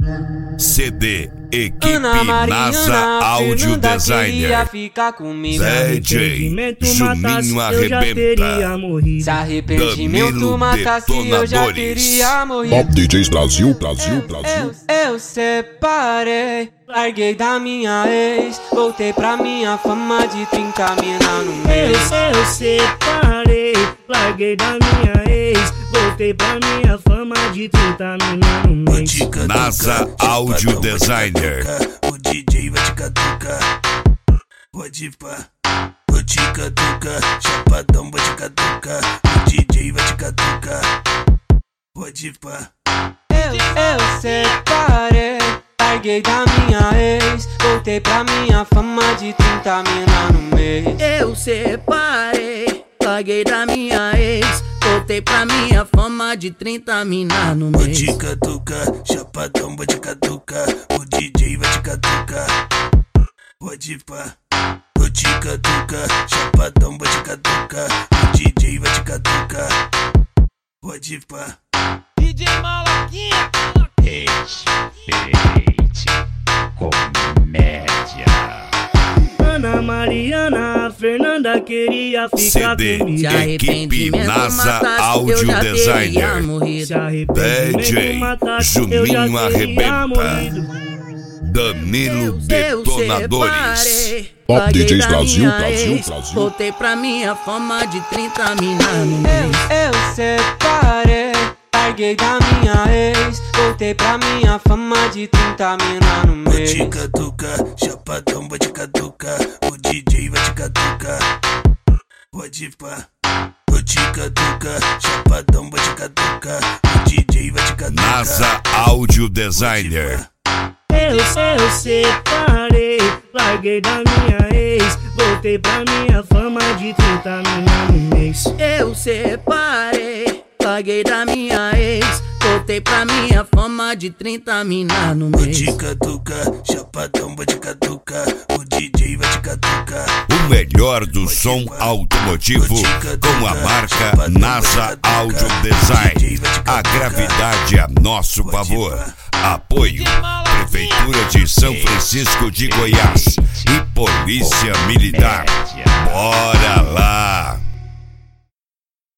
CD Equipe Ana NASA Áudio Designer. Ficar comigo. DJ Juninho Arrebenta. Se arrependimento matasse, eu já teria morrido. Top DJs Brasil. Eu separei, larguei da minha ex, voltei pra minha fama de 30 mina no mês. Eu separei, larguei da minha ex, voltei pra minha fama de 30 mina no mês. NASA Áudio Designer. O DJ vai te catucar. Pode pá, vou te catucar. Chapadão vai te catucar. O DJ vai te catucar. Pode pá. Eu separei, larguei da minha ex, voltei pra minha fama de 30 mina no mês. Eu separei, larguei da minha ex, voltei pra minha fama de 30 mina no Vou mês. te catucar, chapadão vai te catucar. O DJ vai te catucar. Pode pá, vou te catucar. Chapadão vai te catucar. O DJ vai te catucar. Pode pá. DJ Malaquinha. Respeite, comédia. Ana Mariana, a Fernanda queria ficar CD comigo. Equipe Se arrependimento NASA matasse, Áudio eu já Designer. teria morrido. Se arrependimento DJ matasse, eu já Juninho teria Arrebenta. morrido. Danilo Detonadores. Separei, Top larguei DJs da Brasil, minha Brasil, ex, Brasil. voltei pra minha fama de 30 mina no mês. Eu separei, larguei da minha ex, voltei pra minha fama de 30 mina no Vou mês. te catucar, chapadão vai te catucar. O DJ vai te catucar. Pode pá, vou te catucar. Chapadão vai te catucar. O DJ vai te catucar. NASA Áudio Designer. Eu separei, larguei da minha ex, voltei pra minha fama de 30 mina no mês. Eu separei, larguei da minha ex, voltei pra minha fama de 30 mina no Vou mês. te catucar, chapadão vai te catucar. O DJ vai te catucar. O melhor do som automotivo com a marca NASA Áudio Design. A gravidade a nosso favor. Apoio Prefeitura de São Francisco de Goiás e Polícia Militar. Bora lá!